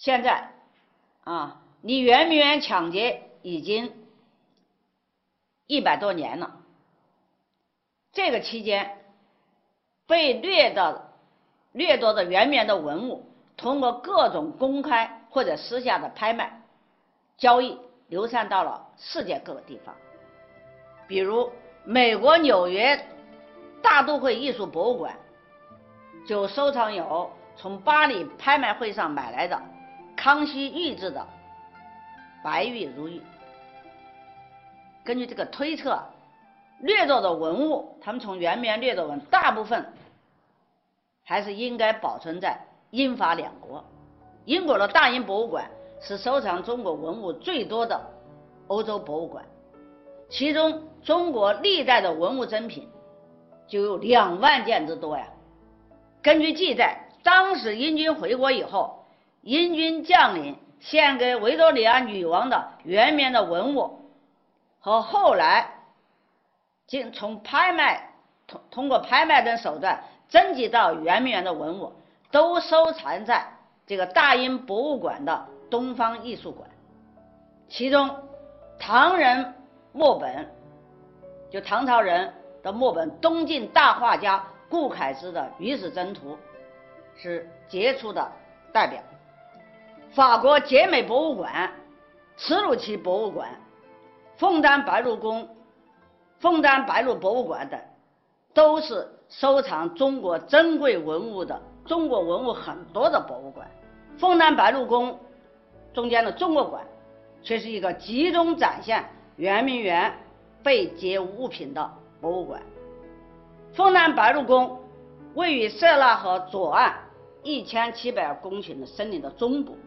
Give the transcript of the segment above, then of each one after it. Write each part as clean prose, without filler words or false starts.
现在离圆明园抢劫已经100多年了。这个期间，被掠夺的圆明园的文物，通过各种公开或者私下的拍卖交易，流散到了世界各个地方。比如美国纽约大都会艺术博物馆就收藏有从巴黎拍卖会上买来的康熙御制的白玉如玉。根据这个推测，掠夺的文物，他们从圆明园掠夺文大部分还是应该保存在英法两国。英国的大英博物馆是收藏中国文物最多的欧洲博物馆，其中中国历代的文物珍品就有2万件之多呀。根据记载，当时英军回国以后，英军将领献给维多利亚女王的圆明园的文物，和后来通过拍卖等手段征集到圆明园的文物，都收藏在这个大英博物馆的东方艺术馆。其中唐人墨本，就唐朝人的墨本，东晋大画家顾恺之的《鱼史箴图》是杰出的代表。法国杰美博物馆、耻鲁奇博物馆、枫丹白露博物馆等，都是收藏中国珍贵文物的中国文物很多的博物馆。枫丹白露宫中间的中国馆却是一个集中展现圆明园被劫物品的博物馆。枫丹白露宫位于色拉河左岸1700公顷的森林的中部，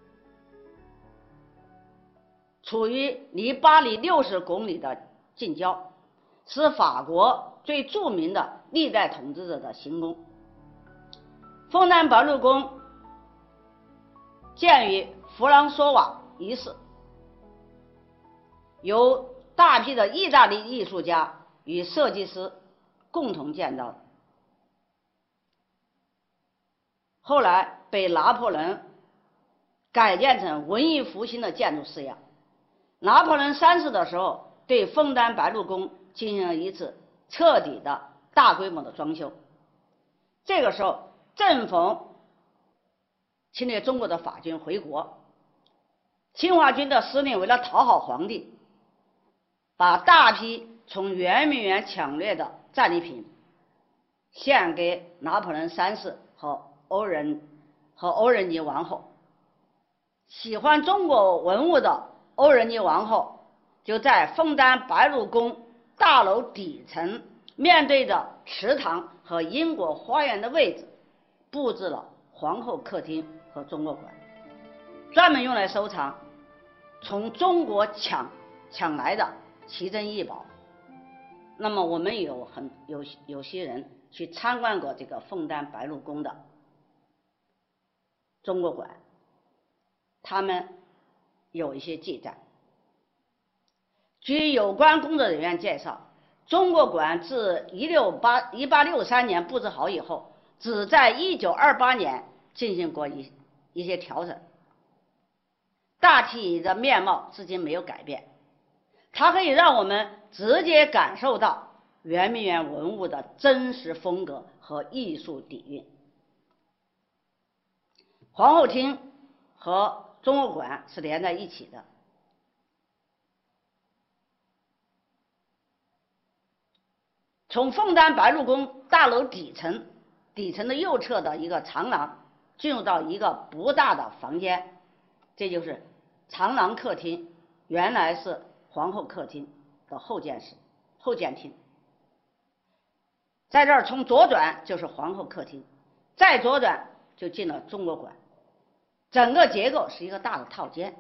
处于离巴黎60公里的近郊，是法国最著名的历代统治者的行宫。枫丹白露宫建于弗朗索瓦一世，由大批的意大利艺术家与设计师共同建造的，后来被拿破仑改建成文艺复兴的建筑式样。拿破仑3世的时候，对枫丹白露宫进行了一次彻底的大规模的装修。这个时候正逢侵略中国的法军回国，侵华军的司令为了讨好皇帝，把大批从圆明园抢掠的战利品献给拿破仑3世和欧仁妮王后。喜欢中国文物的欧仁妮王后就在枫丹白露宫大楼底层，面对着池塘和英国花园的位置，布置了皇后客厅和中国馆，专门用来收藏从中国抢来的奇珍异宝。那么我们有些人去参观过这个枫丹白露宫的中国馆，他们有一些记载。据有关工作人员介绍，中国馆自1863年布置好以后，只在1928年进行过一些调整，大体的面貌至今没有改变。它可以让我们直接感受到圆明园文物的真实风格和艺术底蕴。皇后厅和中国馆是连在一起的。从枫丹白露宫大楼底层的右侧的一个长廊进入到一个不大的房间，这就是长廊客厅，原来是皇后客厅的后见厅。在这儿从左转就是皇后客厅，再左转就进了中国馆，整个结构是一个大的套间。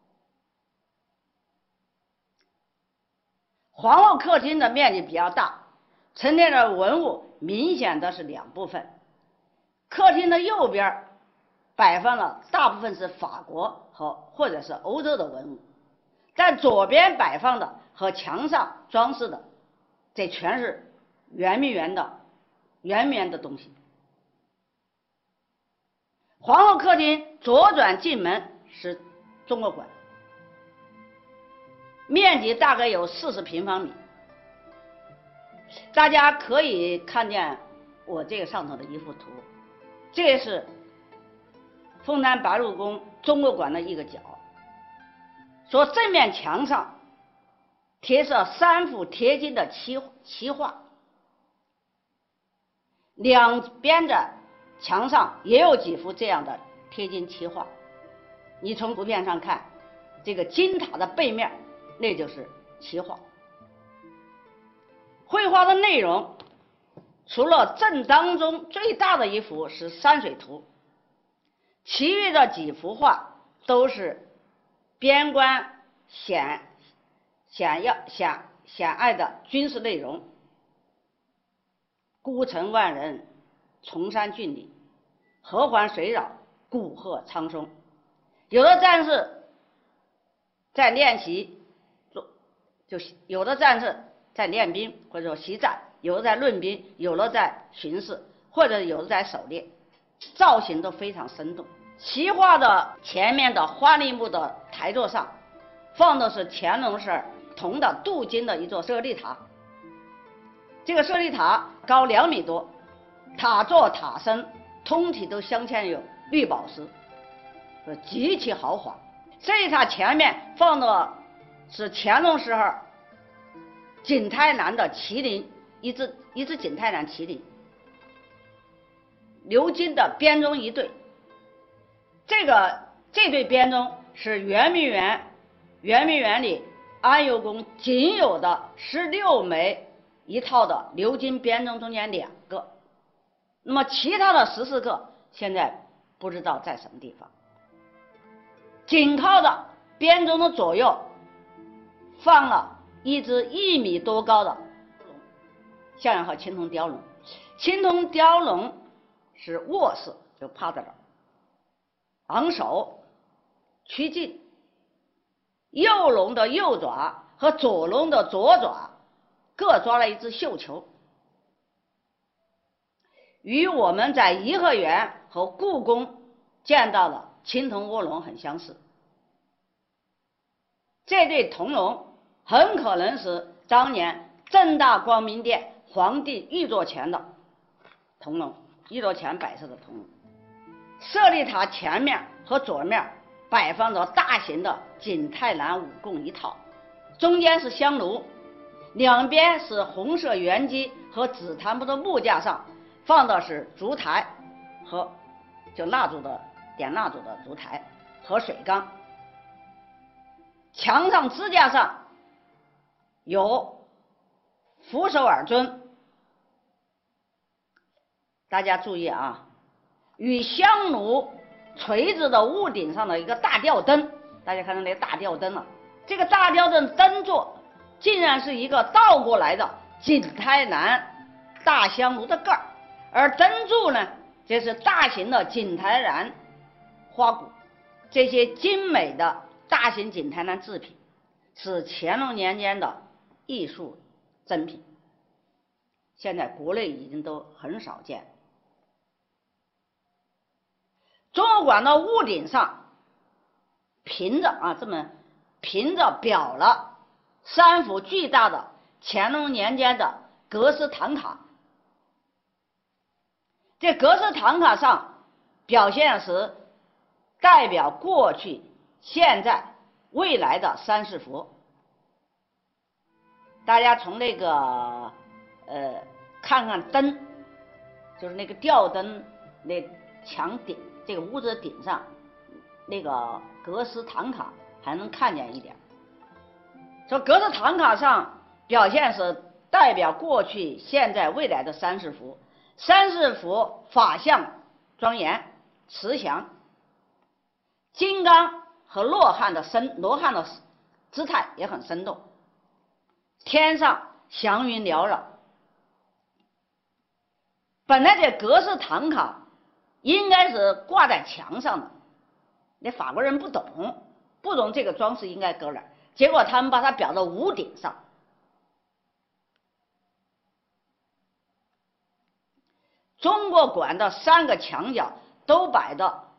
皇后客厅的面积比较大，陈列的文物明显的是2部分。客厅的右边摆放了大部分是法国或者是欧洲的文物，但左边摆放的和墙上装饰的，这全是圆明园的东西。皇后客厅左转进门是中国馆，面积大概有40平方米。大家可以看见我这个上头的一幅图，这是凤南白鹿宫中国馆的一个角。说正面墙上贴上3幅贴金的漆画，两边的墙上也有几幅这样的贴金漆画。你从图片上看，这个金塔的背面那就是漆画。绘画的内容除了正当中最大的一幅是山水图，其余的几幅画都是边关险隘的军事内容，孤城万人，崇山峻岭，河环水绕，古壑苍松。有的战士在练习有的战士在练兵或者说习战，有的在论兵，有的在巡视，或者有的在狩猎，造型都非常生动。旗画的前面的花梨木的台座上放的是乾隆时铜的镀金的一座舍利塔，这个舍利塔高2米多，塔座塔身通体都镶嵌有绿宝石，极其豪华。这一塔前面放的是乾隆时候景泰蓝的麒麟，一只景泰蓝麒麟，鎏金的编钟一对。这对编钟是圆明园里安佑宫仅有的16枚一套的鎏金编钟中间2个，那么其他的14个现在不知道在什么地方。紧靠的编钟的左右放了一只1米多高的象牙和青铜雕龙，青铜雕龙是卧式，就趴在这儿，昂首趋近，右龙的右爪和左龙的左爪各抓了一只绣球，与我们在颐和园和故宫见到的青铜卧龙很相似。这对铜龙很可能是当年正大光明殿皇帝御座前的铜龙，御座前摆设的铜龙。舍利塔前面和左面摆放着大型的景泰蓝五供一套，中间是香炉，两边是红色圆基和紫檀木的木架上放的是烛台和就点蜡烛的烛台和水缸。墙上支架上有扶手耳尊，大家注意啊，与香炉垂直的屋顶上的一个大吊灯，大家看到那个大吊灯了，这个大吊灯灯座竟然是一个倒过来的景泰蓝大香炉的盖儿，而灯柱呢，这是大型的景泰蓝花鼓。这些精美的大型景泰蓝制品是乾隆年间的艺术珍品，现在国内已经都很少见。中国馆的屋顶上平着裱了3幅巨大的乾隆年间的格式唐卡，这格式唐卡上表现是代表过去、现在、未来的三世佛。大家从那个看看灯，就是那个吊灯那墙顶，这个屋子的顶上那个格式唐卡还能看见一点。说格式唐卡上表现是代表过去、现在、未来的三世佛，三世佛法相庄严慈祥，金刚和罗汉的姿态也很生动，天上祥云缭绕。本来这格式唐卡应该是挂在墙上的，那法国人不懂这个装饰应该搁哪儿，结果他们把它裱到屋顶上。中国馆的3个墙角都摆的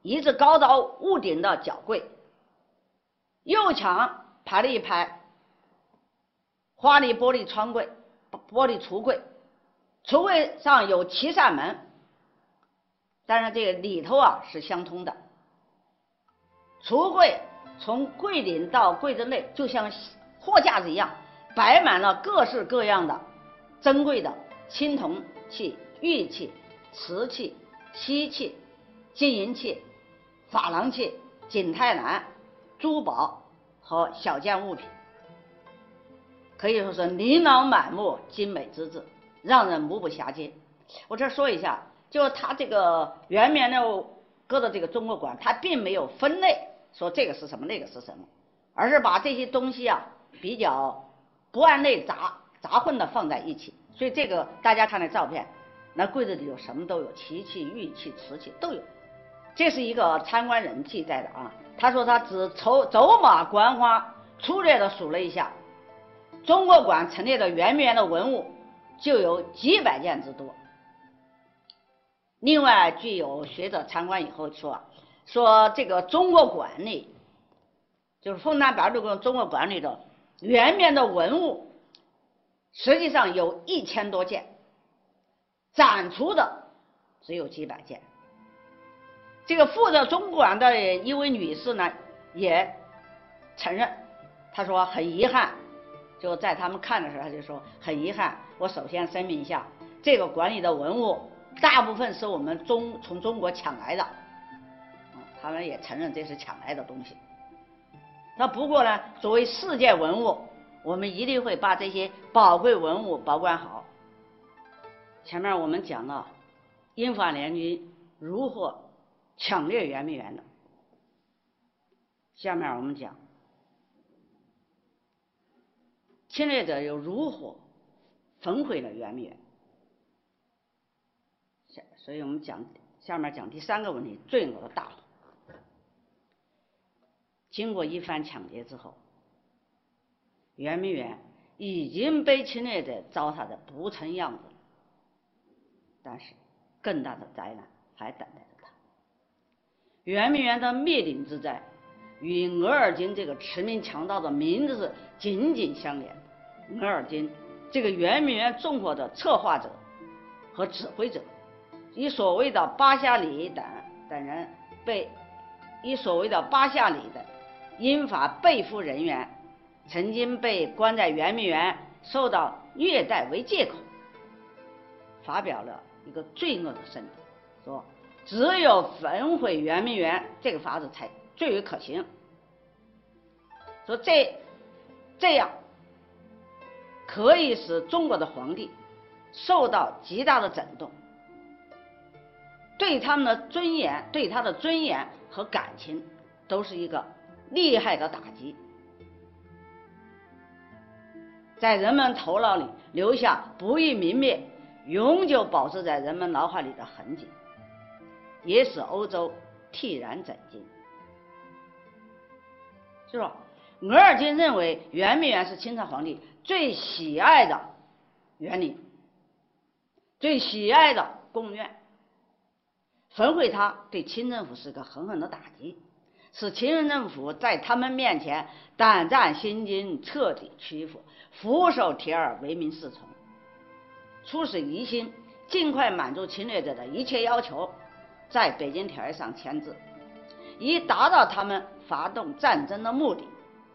一直高到屋顶的角柜，右墙排了一排花梨玻璃窗柜、玻璃橱柜，橱柜上有7扇门，但是这个里头是相通的。橱柜从柜顶到柜子内就像货架子一样，摆满了各式各样的珍贵的青铜器、玉器、瓷器、锡器、金银器、珐琅器、景泰蓝、珠宝和小件物品，可以说是琳琅满目，精美之至，让人目不暇接。我这说一下，就是它这个圆明园搁的这个中国馆，它并没有分类说这个是什么那个是什么，而是把这些东西比较不按类杂混的放在一起。所以这个大家看那照片，那柜子里有什么都有，漆器、玉器、瓷器都有。这是一个参观人记载的他说他只走马观花，粗略的数了一下，中国馆陈列的圆明园的文物就有几百件之多。另外，据有学者参观以后说这个中国馆里，就是枫丹白露宫中国馆里的圆明园的文物，实际上有1000多件，展出的只有几百件。这个负责中国馆的一位女士呢，也承认，她说很遗憾，就在他们看的时候，她就说很遗憾，我首先声明一下，这个馆里的文物大部分是我们从中国抢来的，他们也承认这是抢来的东西。那不过呢，作为世界文物，我们一定会把这些宝贵文物保管好。前面我们讲了英法联军如何抢掠圆明园的，下面我们讲侵略者又如何焚毁了圆明园。所以我们下面讲第3个问题，罪恶的大火。经过一番抢劫之后，圆明园已经被侵略者糟蹋的不成样子了，但是更大的灾难还等待着他。圆明园的灭顶之灾与额尔金这个驰名强盗的名字是紧紧相连的。额尔金这个圆明园纵火的策划者和指挥者，以所谓的巴夏里等人以所谓的巴夏里的英法被俘人员曾经被关在圆明园受到虐待为借口，发表了一个罪恶的声明，说只有焚毁圆明园这个法子才最为可行，说这样可以使中国的皇帝受到极大的震动，对他们的尊严、对他的尊严和感情都是一个厉害的打击，在人们头脑里留下不易泯灭、永久保持在人们脑海里的痕迹，也使欧洲惕然震惊。是吧？额尔金认为圆明园是清朝皇帝最喜爱的园林，最喜爱的宫苑，焚毁它对清政府是个狠狠的打击，使清政府在他们面前胆战心惊，彻底屈服，俯首帖耳，唯命是从，促使疑心尽快满足侵略者的一切要求，在北京条约上签字，以达到他们发动战争的目的。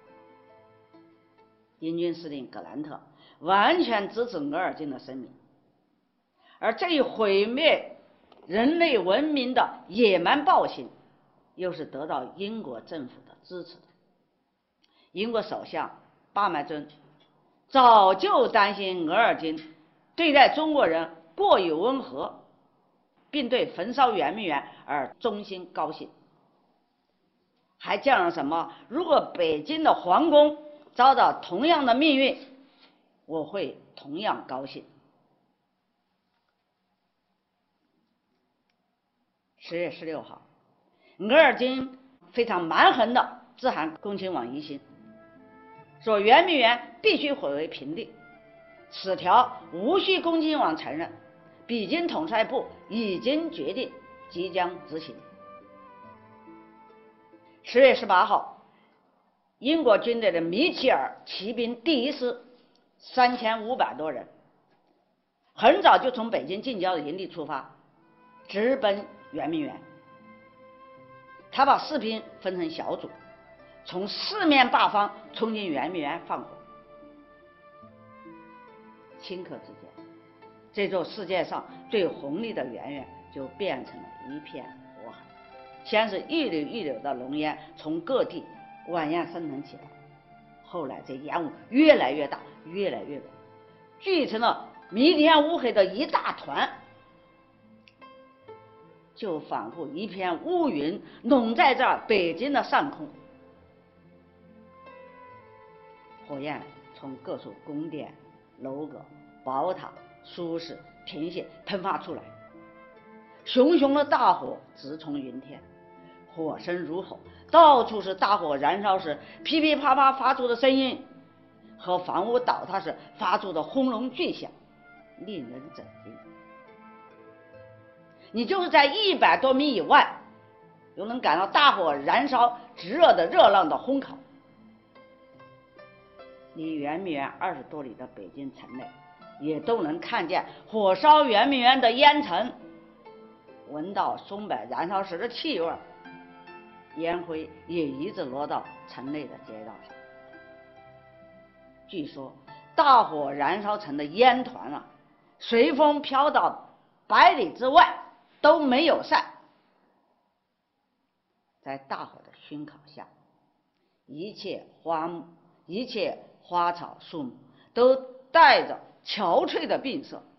英军司令格兰特完全支持额尔金的声明，而这一毁灭人类文明的野蛮暴行又是得到英国政府的支持的。英国首相巴麦尊早就担心额尔金对待中国人过于温和，并对焚烧圆明园而衷心高兴，还讲了什么如果北京的皇宫遭到同样的命运，我会同样高兴。10月16号，额尔金非常蛮横的致函恭亲王奕欣，说圆明园必须毁为平地，此条无需恭亲王承认，北京统帅部已经决定即将执行。 10月18号，英国军队的米切尔骑兵第1师3500多人，很早就从北京近郊的营地出发，直奔圆明园。他把士兵分成小组，从4面8方冲进圆明园放火。顷刻之间，这座世界上最红丽的圆圆就变成了一片火海。先是一缕一缕的浓烟从各地蜿蜒升腾起来，后来这烟雾越来越大，越来越浓，聚成了弥天乌黑的一大团，就仿佛一片乌云笼在这北京的上空。火焰从各处宫殿、楼阁、宝塔、书室、亭榭喷发出来，熊熊的大火直冲云天，火声如吼，到处是大火燃烧时噼噼啪啪发出的声音，和房屋倒塌时发出的轰隆巨响，令人震惊。你就是在100多米以外，都能感到大火燃烧炙热的热浪的烘烤。离圆明园20多里的北京城内，也都能看见火烧圆明园的烟尘，闻到松柏燃烧时的气味，烟灰也一直落到城内的街道上。据说大火燃烧成的烟团随风飘到100里之外都没有散。在大火的熏烤下，一切花草树木都带着憔悴的病色，